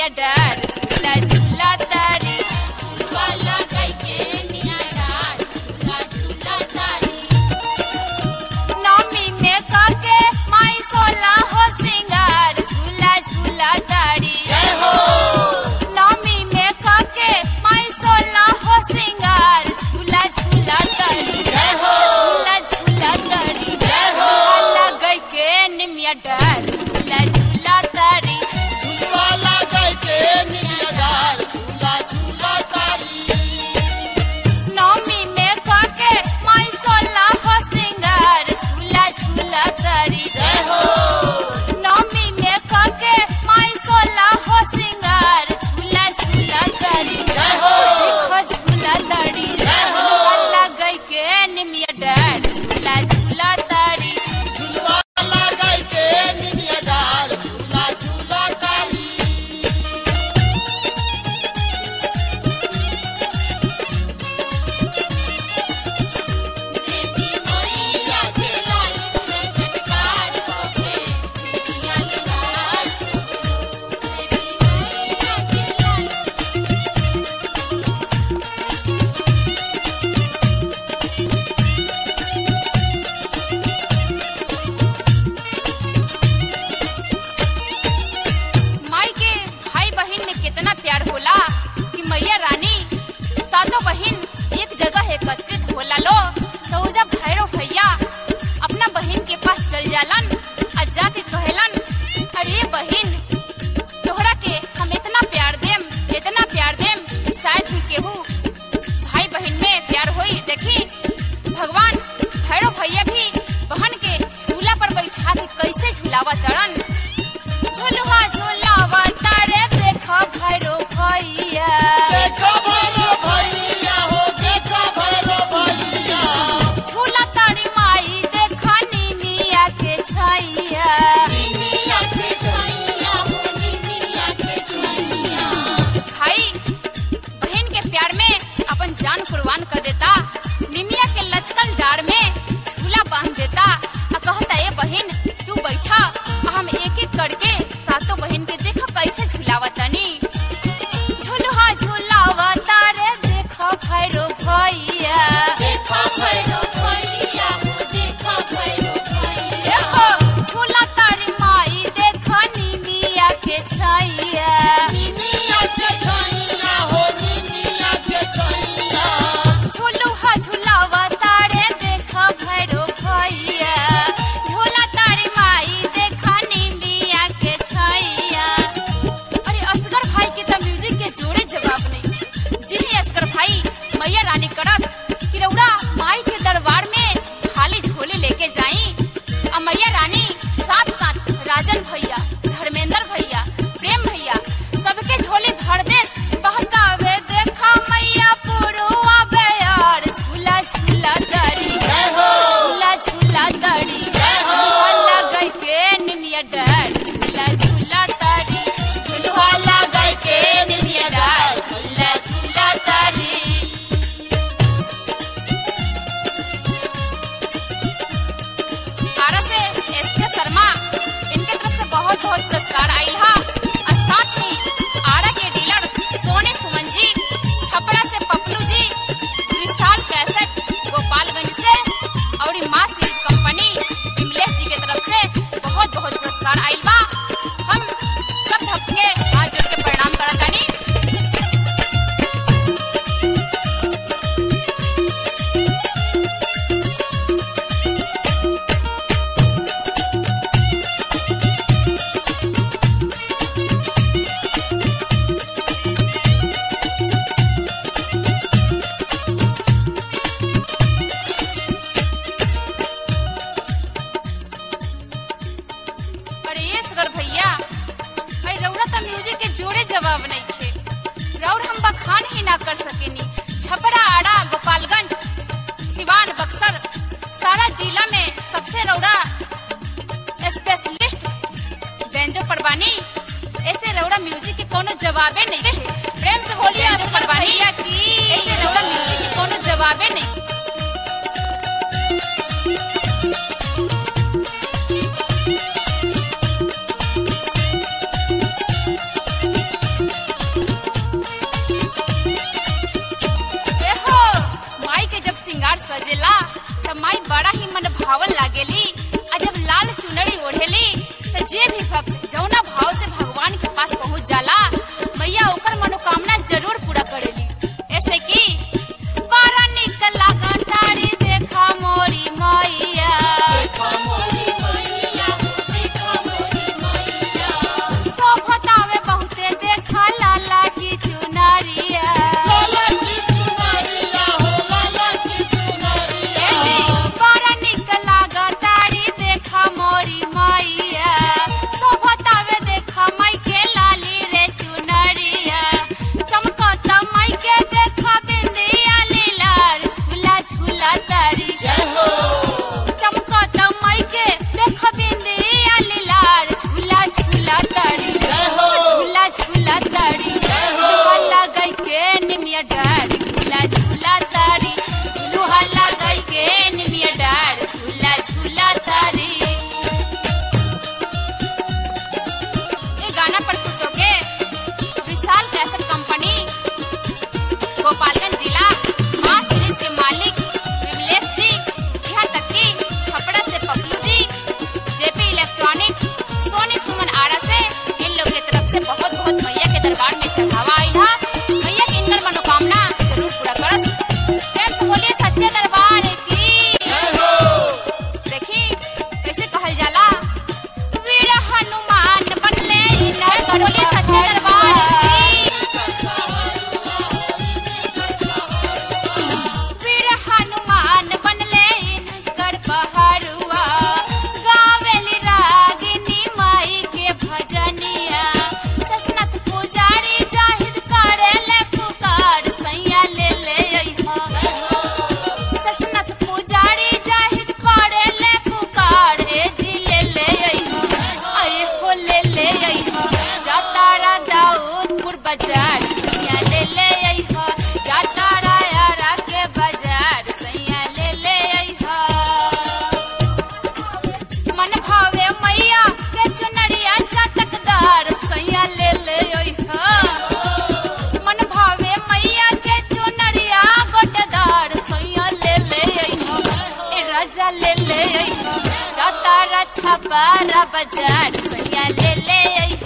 डार झूला झूला तारी वाला गाय के निया डार झूला झूला तारी। नौमी में काके माई सोला हो सिंगार झूला झूला तारी। नौमी में काके माई सोला हो सिंगार झूला झूला तारी झूला झूला तारी वाला गाय के निया डार झूला झूला तारी झूला गाय के निया डार झूला झूला तारी। नौमी में काके माई सोला हो सिंगार झूला झूला तारी। नौमी में काके माई सोला हो सिंगार झूला झूला तारी देखो झूला तारी वाला गाय के निमिया डार झूला झूला तारी झूला गाय के निया डार झूला झूला तारी। देवी मैया के लाल चटकार सोखे दुनिया के डार सोखे देवी मैया के लाल माई के भाई बहन में कितना प्यार होला कि मैया रानी सातों बहन एक जगह एकत्रित होला लो तो उजा भैरव भैया अपना बहन के पास चल जालन और जाके कहलन अरे बहन तोहरा के हम इतना प्यार देम कि शायद ही केहू भाई बहन में प्यार होई। देखी भगवान भैरव भैया भी बहन के झूला पर बैठा के कैसे झूलावा चढ़न झूलवा झूलावा तारे देखो भैरव भैया देखो भैरव भैया हो देखो भैरव भैया। झूला तारी माई देखो निमिया के छैया निमिया के छैया हो निमिया के छैया। भाई बहन के प्यार में अपन जान कुर्बान कर देता निमिया के लचकल डार में झूला बांध देता और कहता ए बहन तू बैठा और हम एक एक करके सातों बहन के देखो कैसे झूलावा तनी झूलवा झूलावा तारे देखो भैरव भैया देखो भैरव भैया हो देखो भैरव भैया। देखो झूला तारी माई देखो निमिया के छैया निमिया के छैया हो निमिया के छैया। झूलुहा झूलावा तारे देखो भैरव भैया झूला तारी माई देखो निमिया के छैया। अरे असगर भाई के तो म्यूजिक के जोड़े जवाब नहीं। जी असगर भाई मैया रानी करस कि रउरा माई के दरबार में खाली झोले लेके जाई और मैया रानी साथ साथ राजन भैया धर्मेंद्र भैया प्रेम भैया सबके झोले भर देस बहकावे देखा मैया पुरुआ बेयार झूला झूला तारी झूला झूला तारी झूला गाय के निमिया डार झूला झूला तारी झूला गाय के निमिया डार झूला झूला तारी। आरा से एसके शर्मा इनके तरफ से बहुत बहुत पुरस्कार आयल हा और साथ ही आरा के डीलर सोने सुमन जी छपरा से पपलू जी विशाल कैसेट गोपालगंज से और माँ सीरीज कंपनी विमलेश जी के तरफ से बहुत बहुत पुरस्कार आयल बा। हम सब भक्त के हाथ जोड़ के प्रणाम करतानी। अरे ये सगर भैया अरे रउरा तो म्यूजिक के जोड़े जवाब नहीं थे रउर हम बखान ही ना कर सकेनी। छपरा आड़ा गोपालगंज सिवान बक्सर सारा जिला में सबसे रउरा स्पेशलिस्ट बेंजो परवानी ऐसे रउरा म्यूजिक के कोनो जवाबे नहीं। प्रेम से बोलिए परवानी की ऐसे रउरा म्यूजिक के कोनो जवाबे नहीं। माई बड़ा ही मन भावन लागेली। आ जब लाल चुनरी ओढ़ेली तो जे भी भक्त जौना भाव से भगवान के पास पहुँच जाला मैया ओकर मनोकामना जरूर पूरा करेली। ऐसे की बड़ा निक लागतारी देखा मोरी मैया, शोभतावे बहुते देखा लाला की चुनरिया। बड़ा निक लागतारी देखा मोरी मैया, शोभतावे देखा माई के लाली रे चुनरिया। चमकता माई के देखा बिंदिया लीलार झूला झूला तारी। चमकता माई के देखा बिंदिया लीलार झूला झूला तारी, झूला झूला तारी। हल्ला गई के निमिया डार झूला झूला तारी, हल्ला गई के निमिया डार झूला झूला तारी। ये गाना पर खुश होके विशाल कैसेट कंपनी गोपालगंज जिला मां सीरीज के मालिक विमलेश जी, यहाँ तक कि छपड़ा से पप्पू जी, जेपी इलेक्ट्रॉनिक, सोनी सुमन आरा से इन लोग की तरफ से बहुत बहुत मैया के दरबार में चढ़ावा आई था। मैया की इनकर मनोकामना जरूर पूरा करस। प्रेम से बोलिए सच्चे दरबार की। देखी कैसे कहल जाला, वीर हनुमान बनले इनकर। बोलिए सच्चे दरबार की। वीर हनुमान बनले इनकर पहरुआ, गावेली रागिनी माई के भजनिया। ससनत पुजारी जाहिद करेले पुकार सैया ले ले अइहा। ससनत पुजारी जाहिद करेले पुकार ए जी ले ले अइहा। आए हो ले ले अइहा। जातारा दाऊदपुर बाजार सैया ले ले अइहा। जातारा यारा के बाजार सैया ले ले अइहा। मन भावे मैया के चुनरिया चटकदार सैया ले ले अइहा। मन भावे मैया के चुनरिया गोटेदार सैया ले ले अइहा। ए राजा ले ले अइहा। जातारा छपारा बाजार सैया ले ले अइहा।